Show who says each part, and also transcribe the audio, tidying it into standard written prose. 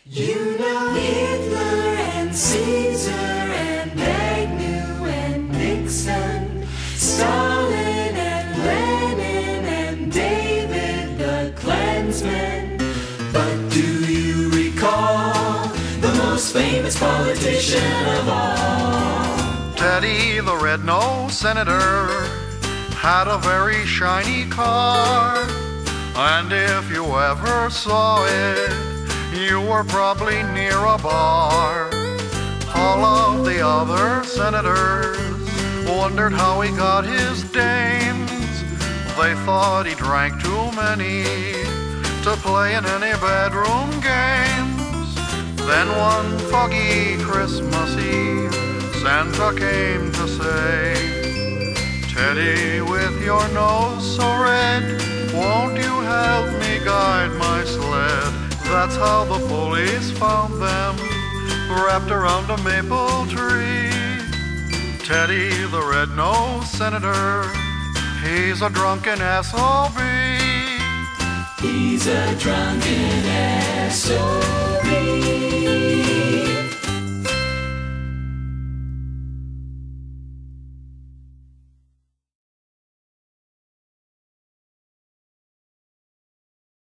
Speaker 1: You know Hitler and Caesar and Agnew and Nixon, Stalin and Lenin and David the Klansman. But do you recall the most famous politician of all?
Speaker 2: Teddy the Red-Nosed Senator had a very shiny car, and if you ever saw it, you were probably near a bar. All of the other senators wondered how he got his dames. They thought he drank too many to play in any bedroom games. Then one foggy Christmas Eve, Santa came to say, Teddy, with your nose so red, won't you help me guide my sled? That's how the police found them, wrapped around a maple tree. Teddy, the Red-Nosed Senator, he's a drunken SOB.
Speaker 1: He's a drunken SOB.